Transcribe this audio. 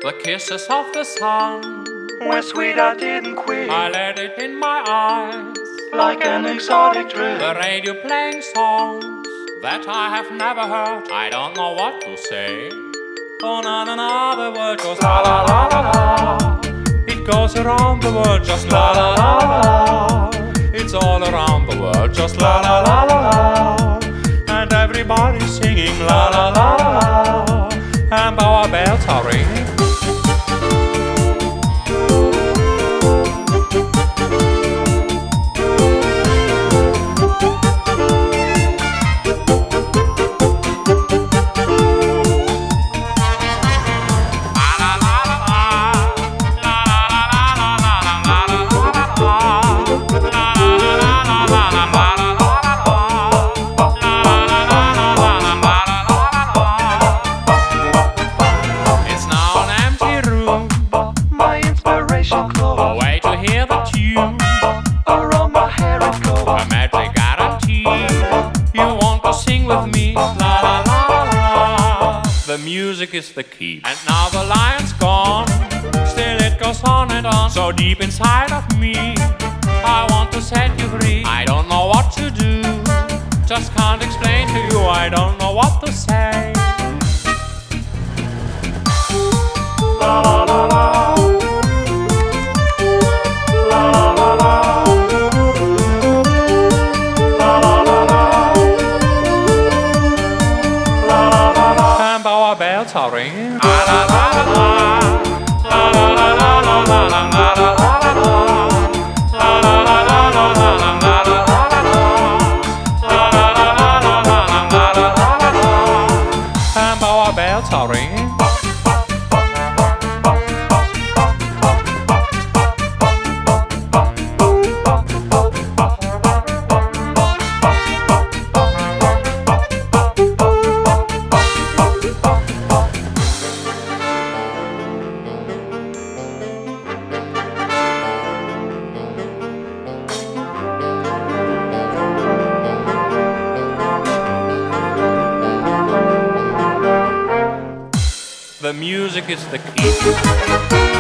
The kisses of the sun were sweet, I didn't quit. I let it in my eyes Like an exotic drip. The radio playing songs that I have never heard. I don't know what to say. Oh na na na, the world goes la la la la la. It goes around the world just la la la la. It's all around the world just la la la la la. And everybody's singing la la la la la. And our bells are ringing. A way to hear the tune around my hair it goes. A magic guarantee. You want to sing with me? La la la la la. The music is the key. And now the lion's gone. Still it goes on and on. So deep inside of me, I want to set you free. I don't know what to do. Just can't explain to you. I don't know what to say. La la la la. Our bells are ringing. La la la la la. La la la la la la la la la la la. La la la la la la la la la la la. La la la la la la la la la la. And our bells are ringing. The music is the key.